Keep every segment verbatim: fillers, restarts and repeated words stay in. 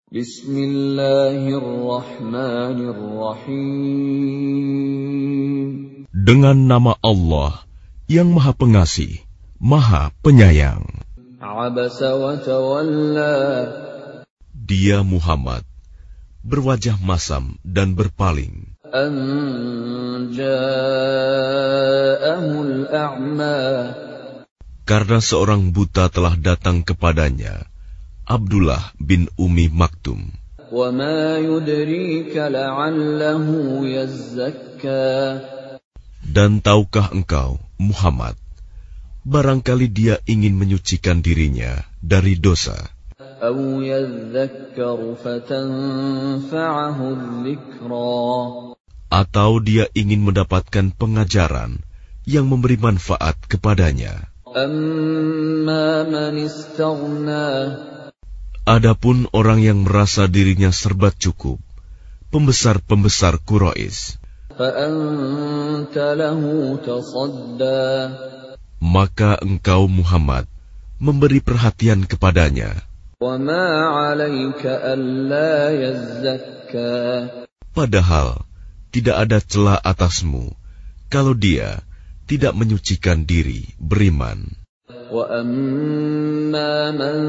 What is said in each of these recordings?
Bismillahirrahmanirrahim. Dengan nama Allah yang Maha Pengasih, Maha Penyayang. Abasa wa tawalla. Dia Muhammad berwajah masam dan berpaling. An ja'ahul a'ma. Karena seorang buta telah datang kepadanya, Abdullah bin Ummi Maktum. Wa ma yudrika la'allahu yazzakka. Dan tahukah engkau, Muhammad, barangkali dia ingin menyucikan dirinya dari dosa. Aw yadhakkaru fatanfa'ahu dzikra. Atau dia ingin mendapatkan pengajaran yang memberi manfaat kepadanya. Amma man istaghna. Adapun orang yang merasa dirinya serba cukup, pembesar-pembesar Quraisy, fa anta lahu tasadda. maka engkau Muhammad memberi perhatian kepadanya. Wa ma 'alaika alla yazzakka. Padahal tidak ada celah atasmu kalau dia tidak menyucikan diri beriman. Wa amma man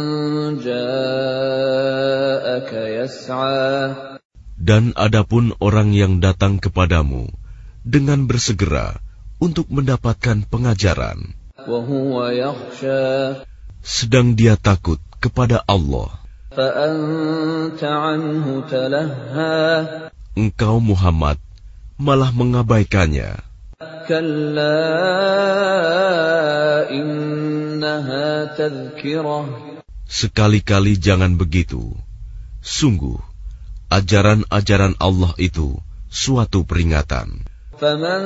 ja'aka yas'a. Dan adapun orang yang datang kepadamu dengan bersegera untuk mendapatkan pengajaran, wa huwa yakhsha. sedang dia takut kepada Allah, Fa anta 'anhu talahha. engkau Muhammad malah mengabaikannya. Kalla innaha tadhkirah. Sekali-kali jangan begitu. Sungguh, ajaran-ajaran Allah itu suatu peringatan. Faman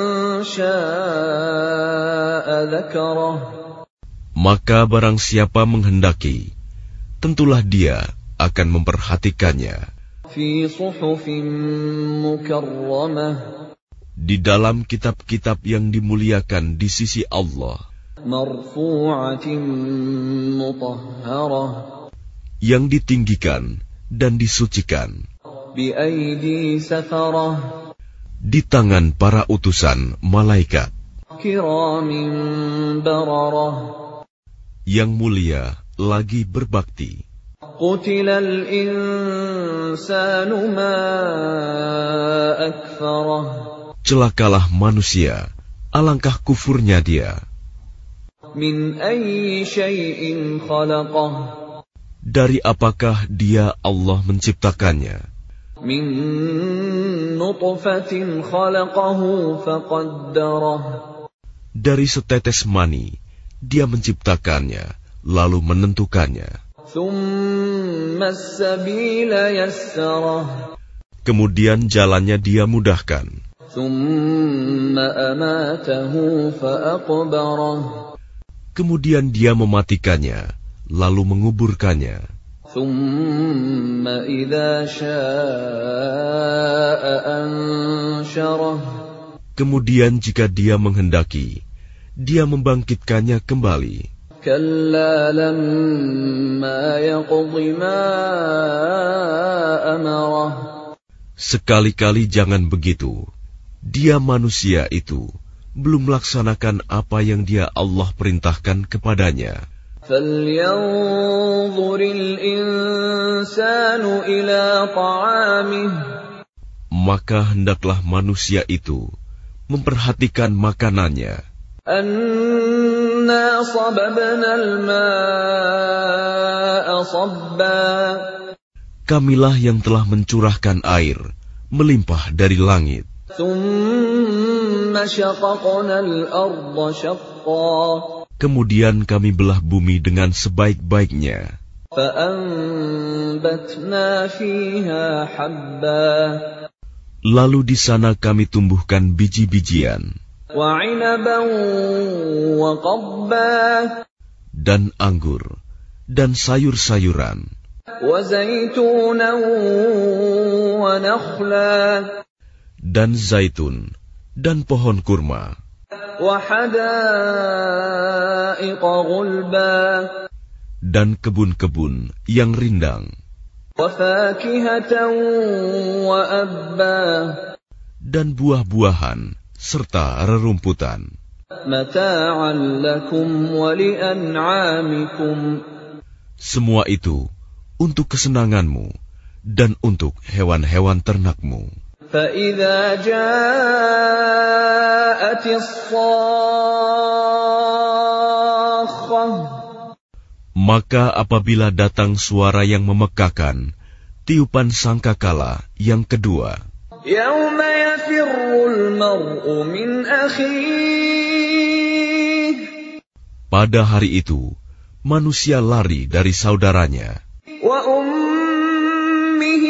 syaa'a dzakarah. Maka barang siapa menghendaki, tentulah dia akan memperhatikannya. Fi suhufin mukarramah. Di dalam kitab-kitab yang dimuliakan di sisi Allah, marfu'atin mutahharah. yang ditinggikan dan disucikan, Bi aidi safarah. di tangan para utusan malaikat, Kiramin bararah. yang mulia lagi berbakti. Qutilal insanu ma akfarah. Celakalah manusia, alangkah kufurnya dia. Min ayyi syai'in khalaqah. Dari apakah dia Allah menciptakannya? Min nutfatin khalaqahu faqaddarah. Dari setetes mani, dia menciptakannya, lalu menentukannya. Thumma as-sabila yassarah. Kemudian jalannya dia mudahkan. Thumma amatahu faqbarah. Kemudian dia mematikannya, lalu menguburkannya. Thumma idza syaa'a ansyarah. Kemudian jika dia menghendaki, dia membangkitkannya kembali. Kalla lamma yaqdi ma amarah. Sekali-kali jangan begitu. Dia manusia itu belum melaksanakan apa yang dia Allah perintahkan kepadanya. Falyanzuril insanu ila ta'amih. Maka hendaklah manusia itu memperhatikan makanannya. Anna sababnal ma'a sabba. Kamilah yang telah mencurahkan air melimpah dari langit. Thumma syaqaqnal arda syaqqa. Kemudian kami belah bumi dengan sebaik-baiknya. Fa'anbatna fiha habba. Lalu di sana kami tumbuhkan biji-bijian. Wa 'inaban wa qabba. Dan anggur dan sayur-sayuran. Wa zaitunan wa nakhla. Dan zaitun dan pohon kurma. Wa hadaiqa ghulba. Dan kebun-kebun yang rindang. وَفَاكِهَةً وَأَبًّا dan buah-buahan serta rerumputan. مَتَاعًا لَكُمْ وَلِأَنْعَامِكُمْ Semua itu untuk kesenanganmu dan untuk hewan-hewan ternakmu. فَإِذَا جَاءَتِ الصَّاخَّةُ Maka apabila datang suara yang memekakan, tiupan sangkakala yang kedua, يَوْمَ يَفِرُّ الْمَرْءُ مِنْ أَخِيهِ pada hari itu manusia lari dari saudaranya, وَأُمِّهِ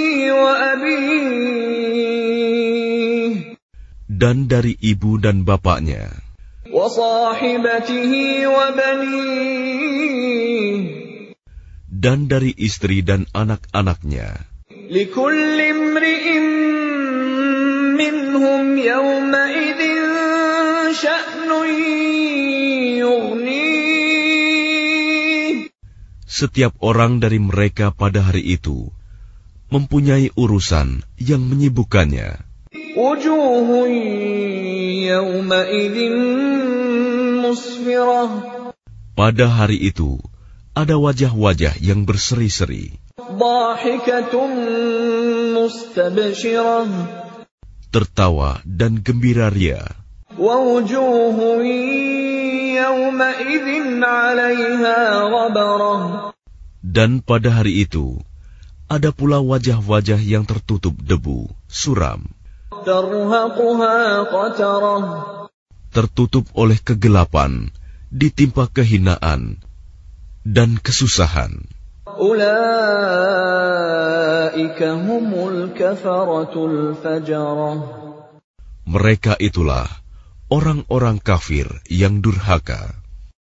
وَأَبِيهِ dan dari ibu dan bapaknya, وَصَاحِبَتِهِ وَبَنِيهِ dan dari istri dan anak-anaknya. لِكُلِّ امْرِئٍ مِّنْهُمْ يَوْمَئِذٍ شَأْنٌ يُغْنِيهِ Setiap orang dari mereka pada hari itu mempunyai urusan yang menyibukkannya. وُجُوهٌ يَوْمَئِذٍ مُّسْفِرَةٌ Pada hari itu ada wajah-wajah yang berseri-seri, ضَاحِكَةٌ مُّسْتَبْشِرَةٌ tertawa dan gembira ria. وَوُجُوهٌ يَوْمَئِذٍ عَلَيْهَا غَبَرَةٌ Dan pada hari itu ada pula wajah-wajah yang tertutup debu, suram, تَرْهَقُهَا قَتَرَةٌ tertutup oleh kegelapan, ditimpa kehinaan dan kesusahan. أُولَئِكَ هُمُ الْكَفَرَةُ الْفَجَرَةُ Mereka itulah orang-orang kafir yang durhaka.